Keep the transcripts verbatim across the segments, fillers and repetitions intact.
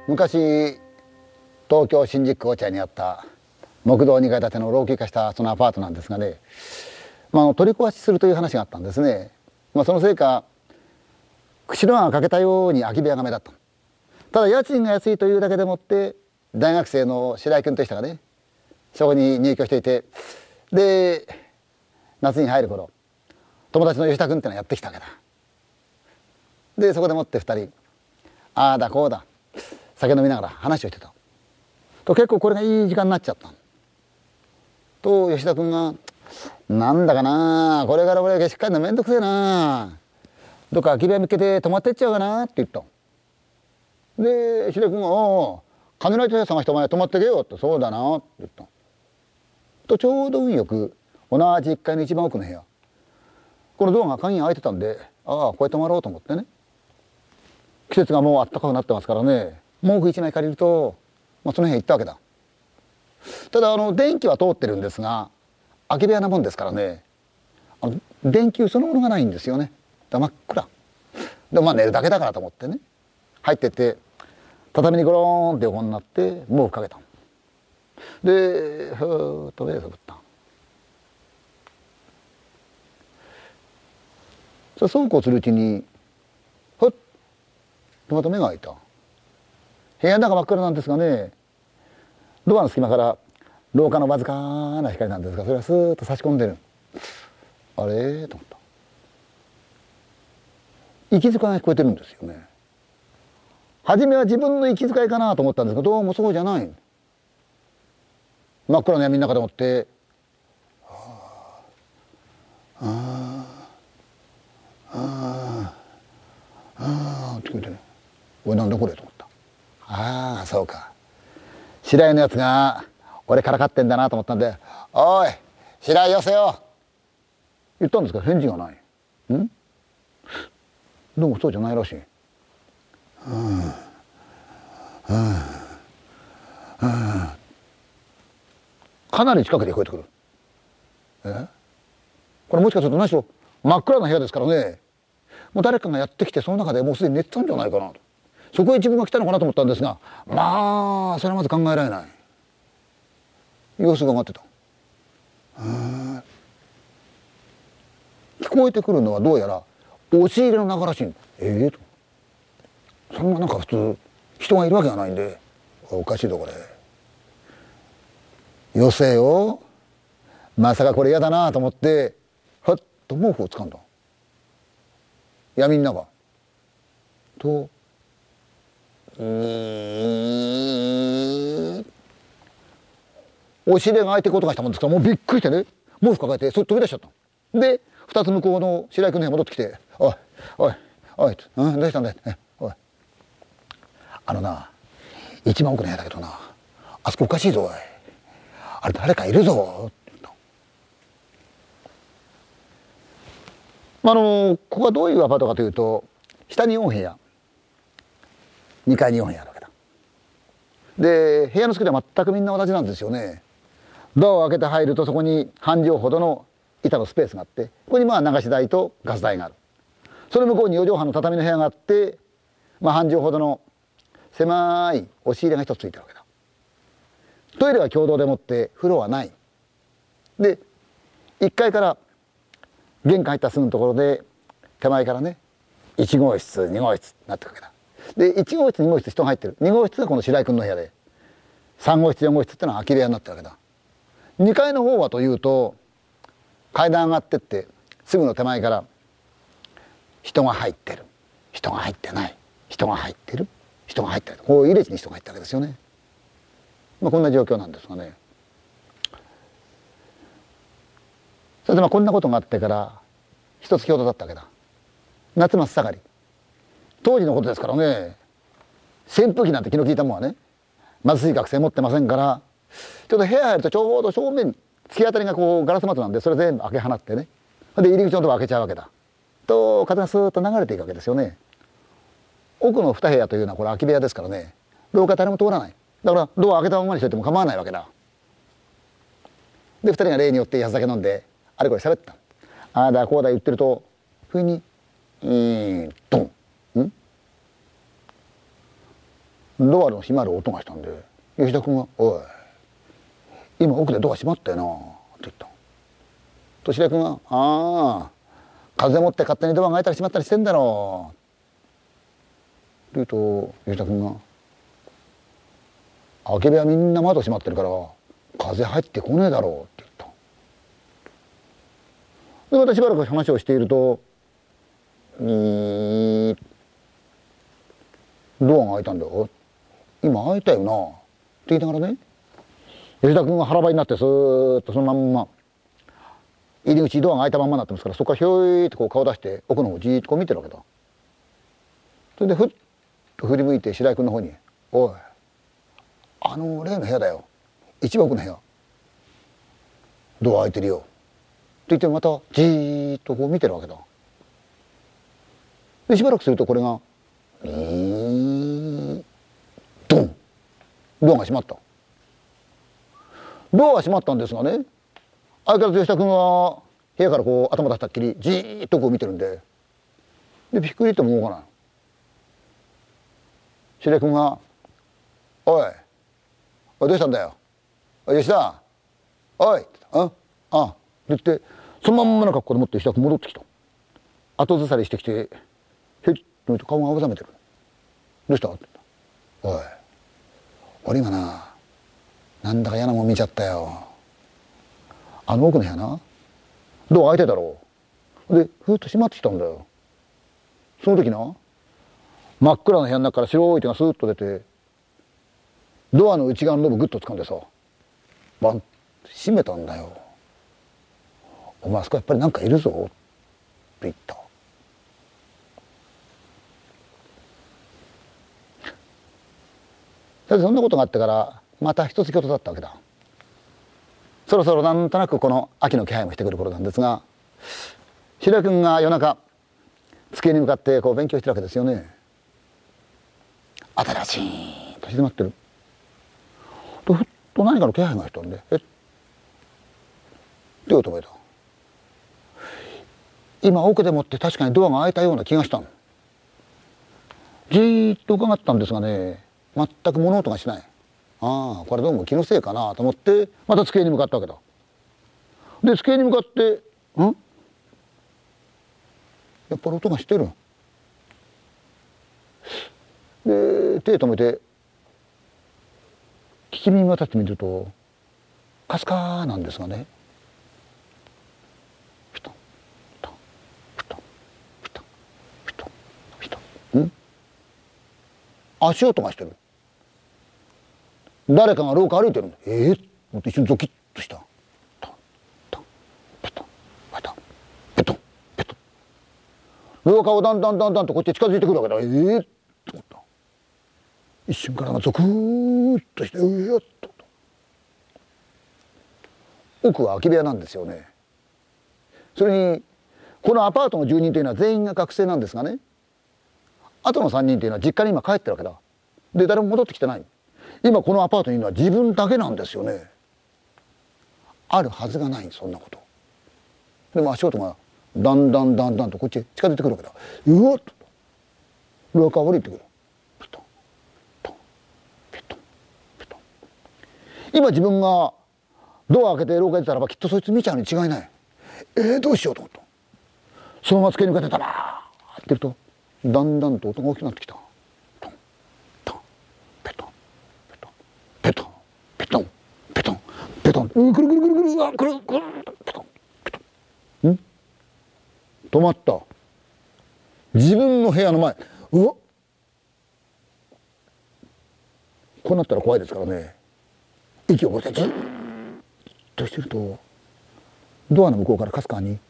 昔東京新宿区落合にあった木造にかい建ての老朽化したそのアパートなんですがね、まあ、取り壊しするという話があったんですね。まあ、そのせいか釧路湾が欠けたように空き部屋が目立った。ただ家賃が安いというだけでもって大学生の白井君という人がねそこに入居していて、で夏に入る頃友達の吉田君ってのがやってきたわけだ。でそこでもってふたりああだこうだ酒飲みながら話をしてたと、結構これがいい時間になっちゃったと、吉田君が「なんだかなこれから俺がしっかりのめんどくせえな、どっか空き部屋見つけて泊まってっちゃうかな」って言った。で吉田君が「おお金の人探してお前泊まってけよ」って「そうだな」って言ったと、ちょうど運よく同じいっかいの一番奥の部屋、このドアが鍵が開いてたんで、ああこうやって泊まろうと思ってね。季節がもう暖かくなってますからね、毛布一枚借りると、まあ、その辺行ったわけだ。ただあの電気は通ってるんですが空き部屋なもんですからね、あの電球そのものがないんですよね。だ真っ暗で、まあ寝るだけだからと思ってね入ってって畳にゴローンって横になって毛布かけた。でふーっと目をつぶった。そうこうするうちにふっとまた目が開いた。部屋の中真っ暗なんですがね、ドアの隙間から廊下のわずかな光なんですが、それがスーッと差し込んでる。あれと思った。息遣いが聞こえてるんですよね。初めは自分の息遣いかなと思ったんですが、どうもそうじゃない。真っ暗な闇の中でもって「あああああ」って聞こえてね、おいなんだこれと思った。ああそうか、白井のやつが俺からかってんだなと思ったんで「おい白井よせよ」言ったんですが返事がない。んどうもそうじゃないらしい。うんうんうんかなり近くで聞こえてくる。えこれもしかすると何しろ真っ暗な部屋ですからね、もう誰かがやってきてその中でもうすでに寝てたんじゃないかなと、そこへ自分が来たのかなと思ったんですが、まあそれはまず考えられない。様子が上がってた。聞こえてくるのはどうやら押し入れの中らしい。ええと、そんななんか普通人がいるわけがないんで、おかしいとこれよせよ、まさかこれ嫌だなと思ってはっと毛布を掴んだ。闇の中とうー押し入れが開いていく音がしたもんですから、もうびっくりしてね毛布抱えてそっと飛び出しちゃった。で二つ向こうの白井君の部屋戻ってきて「おいおいおい、うん、どうしたんだよ、おいあのな一番奥の部屋だけどなあそこおかしいぞおい、あれ誰かいるぞ」って言った。あのここはどういうアパートかというと、下によん部屋にかいによん部屋あるわけだ。で部屋の作りは全くみんな同じなんですよね。ドアを開けて入るとそこに半畳ほどの板のスペースがあって、ここにまあ流し台とガス台がある。その向こうによ畳半の畳の部屋があって、まあ、半畳ほどの狭い押し入れが一つついてるわけだ。トイレは共同でもって風呂はない。でいっかいから玄関入ったすぐのところで手前からねいち号室に号室になってるわけだ。でいち号室に号室人が入ってる。に号室がこの白井君の部屋で、さん号室よん号室ってのは空き部屋になってるわけだ。にかいの方はというと階段上がってってすぐの手前から人が入ってる、人が入ってない、人が入ってる、人が入ってる、こう入れ地に人が入ったわけですよね。まあこんな状況なんですがね。それでまあこんなことがあってから一月ほどだったわけだ。夏真っ盛り、当時のことですからね、扇風機なんて気の利いたもんはね貧しい学生持ってませんから、ちょっと部屋入るとちょうど正面に突き当たりがこうガラス窓なんで、それ全部開け放ってね、で入り口のとこ開けちゃうわけだと、風がスーッと流れていくわけですよね。奥のに部屋というのはこれ空き部屋ですからね、廊下誰も通らない。だからドア開けたままにしておいても構わないわけだ。でふたりが例によって安酒飲んであれこれ喋った。ああだこうだ言ってるとふうに「うーんドンんドアの閉まる音がしたんで、吉田君が「おい今奥でドア閉まったよな」って言った。と白井君が「ああ風持って勝手にドアが開いたり閉まったりしてんだろう」って言うと吉田君が「開け部屋みんな窓閉まってるから風入ってこねえだろう」って言った。でまたしばらく話をしていると「にドアが開いたんだよ。今開いたよな」って言いながらね、吉田君が腹ばいになってスーッとそのまんま入り口ドアが開いたまんまになってますから、そこからひょいってこう顔出して奥の方をじーっとこう見てるわけだ。それでふっと振り向いて白井君の方に「おいあの例の部屋だよ、一番奥の部屋ドア開いてるよ」って言ってまたじーっとこう見てるわけだ。でしばらくするとこれが「えー、ドン」ドアが閉まった。ドアが閉まったんですがね、相変わらず吉田君は部屋からこう頭出したっきりじーっとこう見てるんで、でびっくりっても動かない。白井君が「おいおいどうしたんだよおい吉田おい」ああって言ってそのまんまの格好でもって吉田君戻ってきた。後ずさりしてきてへっと見て顔が青ざめてる。どうしたって言った。おい俺今ななんだか嫌なもん見ちゃったよ。あの奥の部屋なドア開いてたろう。でふーっと閉まってきたんだよ。その時な真っ暗な部屋の中から白い手がスーッと出てドアの内側のノブグッと掴んでさバンって閉めたんだよ。お前あそこやっぱりなんかいるぞって言った。そんなことがあってからまた一月ほど経ったわけだ。そろそろなんとなくこの秋の気配もしてくる頃なんですが、白井君が夜中机に向かってこう勉強してるわけですよね。新しいと静まってるとふっと何かの気配がしたんで「えっ?」って音が出た。今奥でもって確かにドアが開いたような気がしたの。じーっと伺ったんですがね全く物音がしない。ああこれどうも気のせいかなと思ってまた机に向かったわけだ。で机に向かって「ん?」やっぱり音がしてる。で手止めて聞き耳渡してみるとかすかなんですがね、ピトンピトンピトンピトンピトンピトン、ん足音がしてる。誰かが廊下歩いてるんだ。ええー、って一瞬ゾキッとした。トントンペトンペトンペトンペトン、廊下をだんだんだんだんとこっちへ近づいてくるわけだ。ええー、って思った。一瞬からがゾクーッとしてうわっと。奥は空き部屋なんですよね。それにこのアパートの住人というのは全員が学生なんですがね、あとのさんにんというのは実家に今帰ってるわけだ。で誰も戻ってきてない。今このアパートにいるのは自分だけなんですよね。あるはずがない、そんなこと。でも足音がだんだんだんだんとこっちへ近づいてくるわけだ。うわっと廊下を降りてくる。ピトントンピトンピトン。今自分がドア開けて廊下に出たらばきっとそいつ見ちゃうに違いない。えー、どうしようと思った。そのまま机に向かってたなーって言うとだんだんと音が大きくなってきた。トントンペトンペトンペトンペトンペトン、うんくるくるくるくる、うわくるくるペトンペトン、ん止まった。自分の部屋の前。うわっこうなったら怖いですからね。息をこうしてじーっとしてるとドアの向こうからかすかに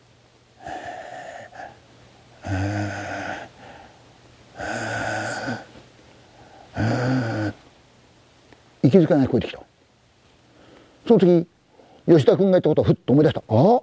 息遣いが聞こえてきた。その時吉田君が言ったことをふっと思い出した。あ、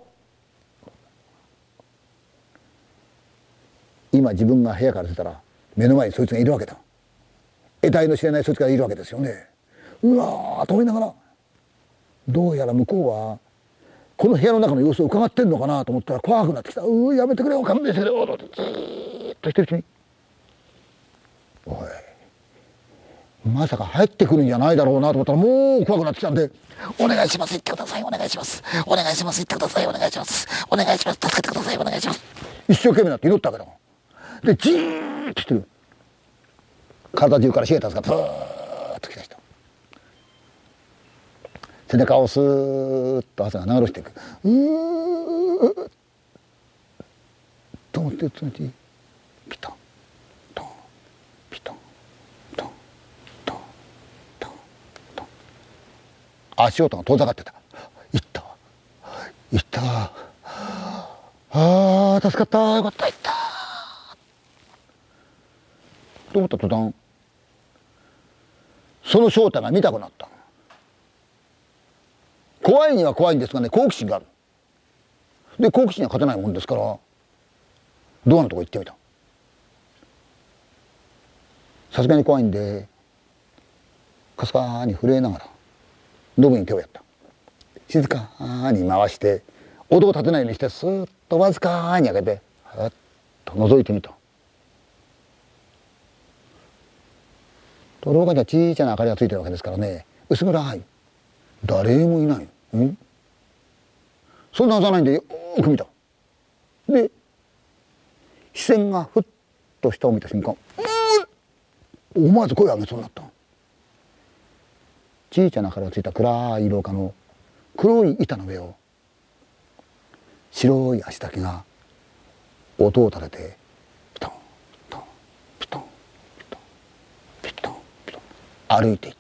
今自分が部屋から出たら目の前にそいつがいるわけだ。得体の知れないそいつがいるわけですよね。うわーと思いながら、どうやら向こうはこの部屋の中の様子を伺ってんのかなと思ったら怖くなってきた。うーやめてくれよ勘弁してくれよとじーっとしてるうちに、おいまさか入ってくるんじゃないだろうなと思ったら、もう怖くなってきたんで、お願いします、行ってください、お願いします、お願いします、行ってください、お願いします、お願いします、助けてください、お願いします。一生懸命なって祈ったわけだ。でじーっとしてる。体中から冷えたやつがブーッときた人、背中をスーッと汗が流れ落ちていく。うーっと思ってそのうちピタントンピタントントントントン、足音が遠ざかってた。行った行った、あー助かった、よかった、行ったと思った途端、その正体が見たくなった。怖いには怖いんですがね、好奇心がある。で好奇心は勝てないもんですから、ドアのとこ行ってみた。さすがに怖いんでかすかに震えながらノブに手をやった。静かに回して音を立てないようにして、スーッとわずかに開けてふっと覗いてみた。廊下には小さな明かりがついてるわけですからね、薄暗い、誰もいない。んそんなはずはないんでよーく見た。で視線がふっと下を見た瞬間、うー思わず声を上げそうになった。小さな明かりがついた暗い廊下の黒い板の上を白い足だけが音を立ててピトンピトンピトンピトンピトンピトン歩いていった。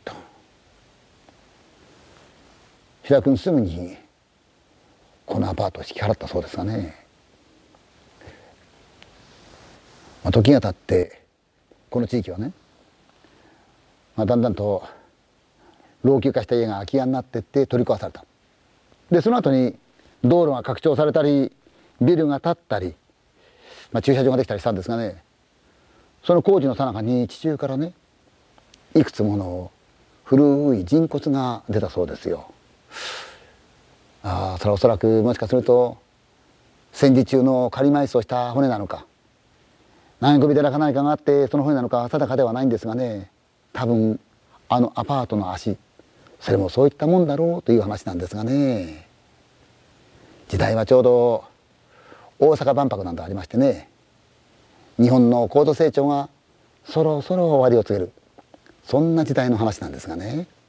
平井君すぐにこのアパートを引き払ったそうですがね、まあ、時が経ってこの地域はね、まあ、だんだんと老朽化した家が空き家になっていって取り壊された。でその後に道路が拡張されたりビルが建ったり、まあ、駐車場ができたりしたんですがね、その工事の最中に地中からねいくつもの古い人骨が出たそうですよ。ああ、それはおそらくもしかすると戦時中の仮埋葬した骨なのか、何組寺か何かがあってその骨なのか定かではないんですがね、多分あのアパートの足、それもそういったもんだろうという話なんですがね。時代はちょうど大阪万博なんてありましてね、日本の高度成長がそろそろ終わりを告げる、そんな時代の話なんですがね。